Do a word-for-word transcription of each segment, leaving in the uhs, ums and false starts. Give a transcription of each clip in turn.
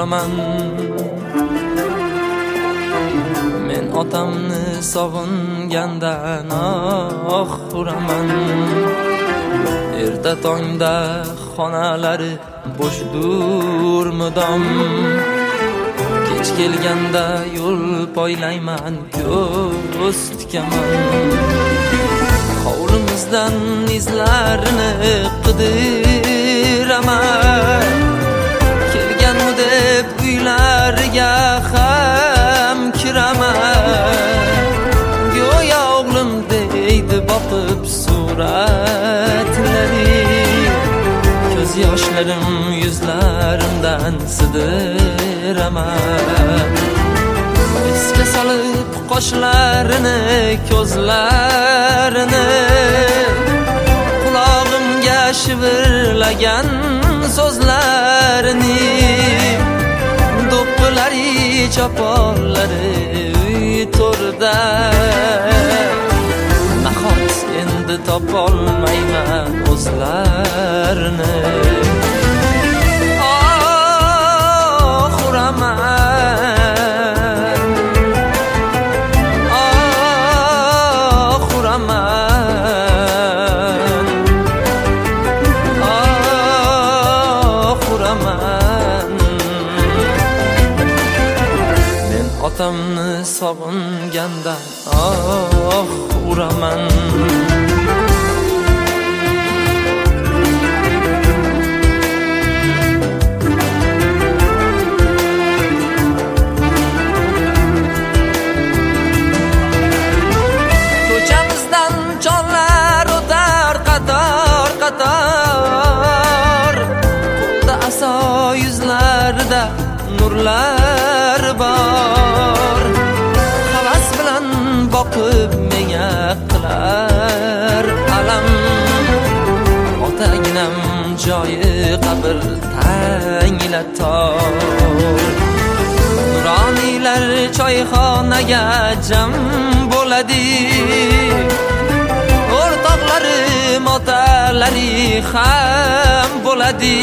uraman. Men otamni sog'ingandan oh uraman. Erta tongda xonalari bo'shdur mudom. Kech kelganda yo'l poylayman, ko'z tikaman. Hovlimizdan izlarini qidiraman. Kelganmi deb uylariga ham kiraman. Go'yo o'g'lim deydi boqib suratlari. Ko'z yoshlarim yuzlarimdan sidiraman. Esga solib qoshlarini, ko'zlarini, qulog'imga shivirlagan so'zlarini. Do'ppilari, choponlari uy to'rida. Nahot endi topolmayman o'zlarini. Oh uraman, oh uraman, oh uraman. Men otamni sog'inganda oh uraman. Ko'chamizdan jonlar o'tar qator qator. Qo'lda aso, yuzlarida nurlar bor. Havas bilan boqib menga qilar alam. Otaginam joyi qabr tanglator. Nuroniylar choyxonaga jam bo'ladi. O'rtoqlarim otalari ham bo'ladi.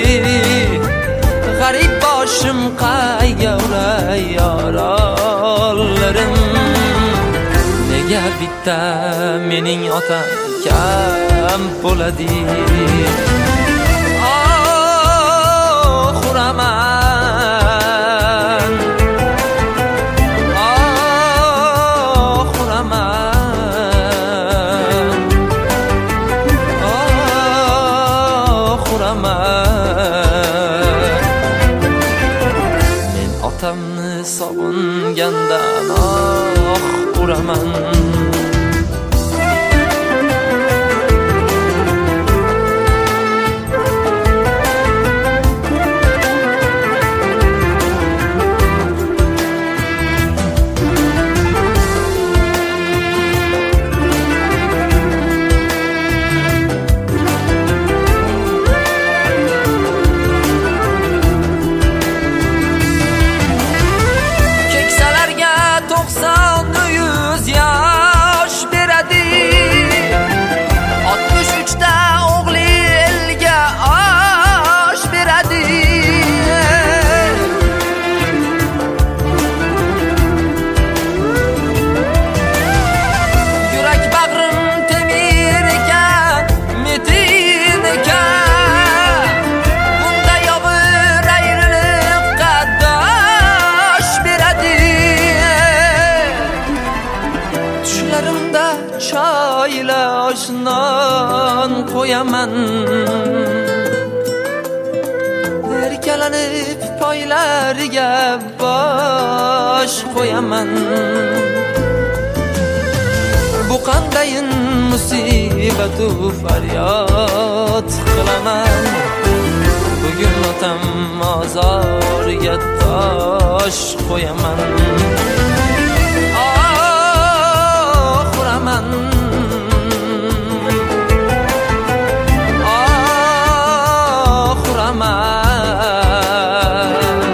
G'arib boshim qayga uray yorolarim. Nega bitta mening otam kam bo'ladi. Oh uraman, oh uraman, oh uraman. Men otamni sog'ingandan oh uraman. Keksalarga to'qson yuz yosh beradi. oltmish uchta o'g'li elga osh beradi. Yurak bag'rim temir ekan, metin ekan. Bunda yovir ayrilib qadosh beradi. Tushlarimda choyla oshnon qo'yaman. Erkalanib poylariga bosh qo'yaman. Bu qandayin musibatu faryod qilaman. Bugun otam mozoriga tosh qo'yaman. Oh uraman, oh uraman,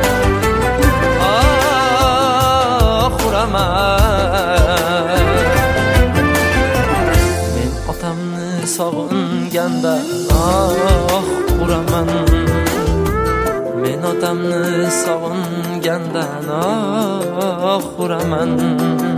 oh uraman. Men otamni sog'inganda oh uraman. Men otamni sog'ingandan oh uraman.